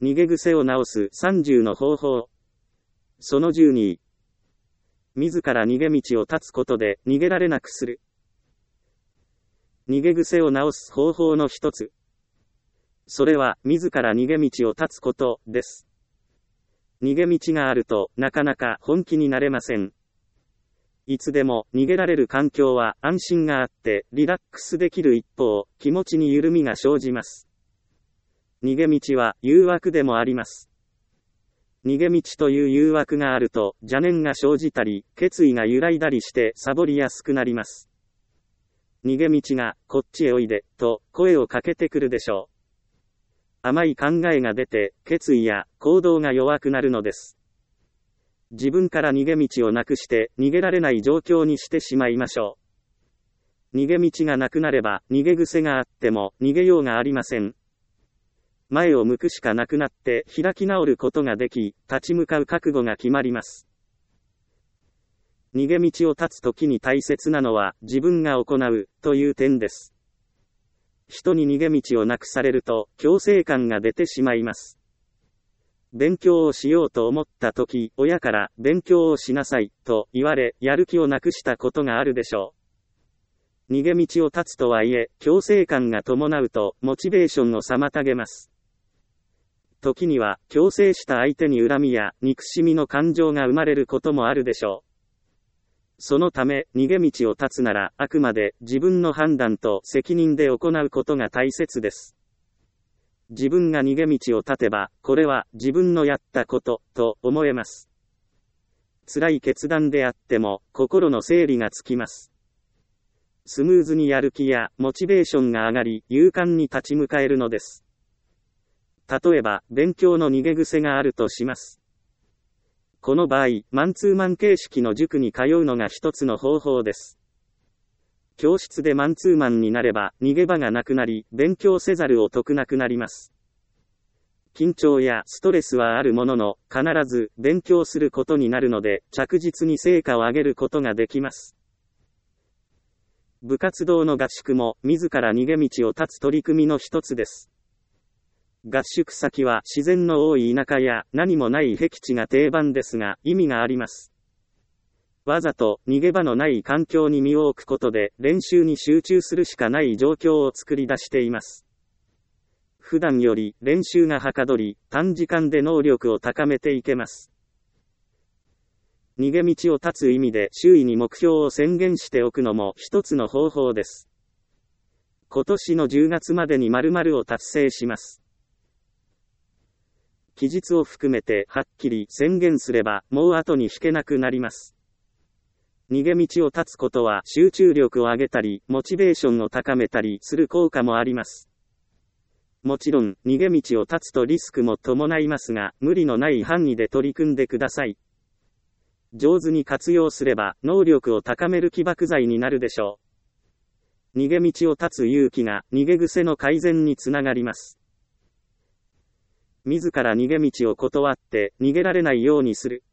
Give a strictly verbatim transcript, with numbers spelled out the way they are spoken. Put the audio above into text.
逃げ癖を直すさんじゅうの方法。そのじゅうに。自ら逃げ道を断つことで逃げられなくする。逃げ癖を直す方法の一つ。それは自ら逃げ道を断つことです。逃げ道があるとなかなか本気になれません。いつでも逃げられる環境は安心があってリラックスできる一方、気持ちに緩みが生じます。逃げ道は誘惑でもあります。逃げ道という誘惑があると邪念が生じたり、決意が揺らいだりしてサボりやすくなります。逃げ道がこっちへおいでと声をかけてくるでしょう。甘い考えが出て決意や行動が弱くなるのです。自分から逃げ道をなくして逃げられない状況にしてしまいましょう。逃げ道がなくなれば逃げ癖があっても逃げようがありません。前を向くしかなくなって開き直ることができ、立ち向かう覚悟が決まります。逃げ道を断つときに大切なのは自分が行うという点です。人に逃げ道をなくされると強制感が出てしまいます。勉強をしようと思ったとき、親から勉強をしなさいと言われ、やる気をなくしたことがあるでしょう。逃げ道を断つとはいえ、強制感が伴うとモチベーションを妨げます。時には強制した相手に恨みや憎しみの感情が生まれることもあるでしょう。そのため、逃げ道を断つなら、あくまで自分の判断と責任で行うことが大切です。自分が逃げ道を断てば、これは自分のやったこと、と思えます。辛い決断であっても、心の整理がつきます。スムーズにやる気やモチベーションが上がり、勇敢に立ち向かえるのです。例えば、勉強の逃げ癖があるとします。この場合、マンツーマン形式の塾に通うのが一つの方法です。教室でマンツーマンになれば、逃げ場がなくなり、勉強せざるを得なくなります。緊張やストレスはあるものの、必ず勉強することになるので、着実に成果を上げることができます。部活動の合宿も、自ら逃げ道を断つ取り組みの一つです。合宿先は自然の多い田舎や何もない僻地が定番ですが、意味があります。わざと逃げ場のない環境に身を置くことで練習に集中するしかない状況を作り出しています。普段より練習がはかどり、短時間で能力を高めていけます。逃げ道を断つ意味で周囲に目標を宣言しておくのも一つの方法です。今年のじゅうがつまでに〇〇を達成します。期日を含めてはっきり宣言すればもう後に引けなくなります。逃げ道を断つことは集中力を上げたりモチベーションを高めたりする効果もあります。もちろん逃げ道を断つとリスクも伴いますが、無理のない範囲で取り組んでください。上手に活用すれば能力を高める起爆剤になるでしょう。逃げ道を断つ勇気が逃げ癖の改善につながります。自ら逃げ道を断って逃げられないようにする。